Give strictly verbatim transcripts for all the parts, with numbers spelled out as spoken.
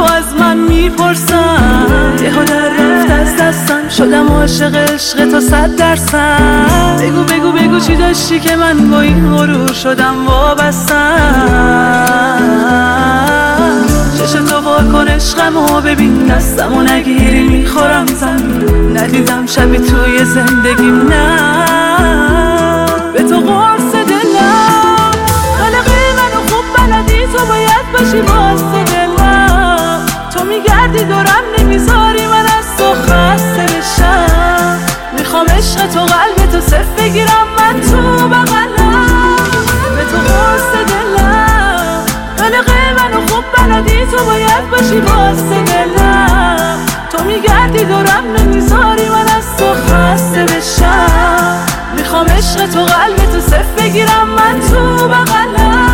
از من میپرسن، یهو در رفت از دستم، شدم عاشق عشق تا صد درصد. بگو بگو بگو چی داشتی که من با این غرور شدم وابستم. چشتو وا کن عشقمو ببین، دستمو نگیری میخورم زمین. ندیدم شبی توی زندگیم، نه به تو قرص دلم. خلقی منو خوب بلدی، تو باید باشی واسه دلم. تو میگردی دورم نمیذاری من از تو خسته بشم. میخوام عشق تو قلب تو صف بگیرم من تو بغلم. به تو قرص دلم. خلقی منو خوب بلدی، تو باید باشی واسه دلم. تو میگردی دورم نمیذاری من از تو خسته بشم. میخوام عشق تو قلب تو صف بگیرم من تو بغلم.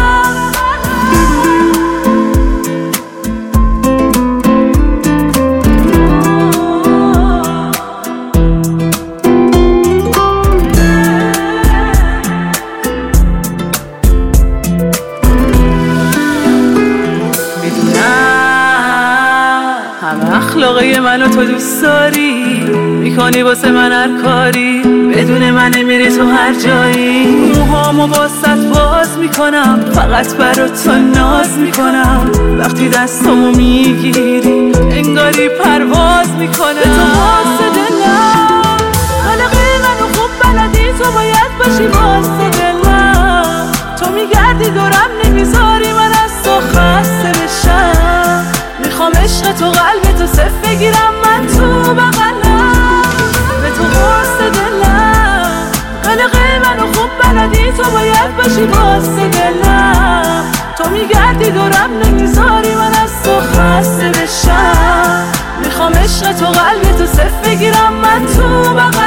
همه اخلاقی منو تو دوست داری، میکنی واسه من هر کاری، بدون من نمیری تو هر جایی. موهامو باست باز میکنم، فقط برات تو ناز میکنم. وقتی دستامو میگیری انگاری پرواز میکنم. به تو واسه دلم. خلقی منو خوب بلدی، تو باید باشی واسه دلم. تو میگردی دورم نمیذاری من از تو خسته بشم. میخوام عشق تو قلب تو صف بگیرم من تو بغلم. به تو قرص دلم. خلقی منو خوب بلدی، تو باید باشی واسه دلم. تو میگردی دورم نمیذاری من از تو خسته بشم. میخوام عشق تو قلب تو صف بگیرم من تو بغلم.